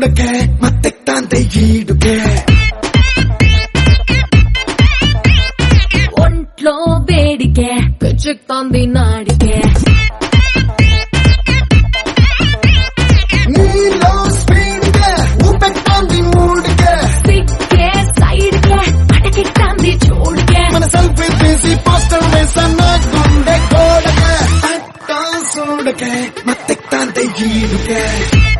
ಸೂಡಕೆ ಮತ್ತೆಕ್ತಾಂತೆ ಈಡುಕೆ ఒంట్లో వేడికే పిచ్చెక్తోంది నాడికే నీలో స్పీడ్కే ఊపెక్తాంది మూడుకే సిక్కే సైడ్కే అటకెక్తాంది చూడుకే మన సెల్ఫీ తీసి పోస్టర్ వేసన్న గుండె గోడకే అట్టా సూడకే మత్తెక్తాంతే ఈడుకే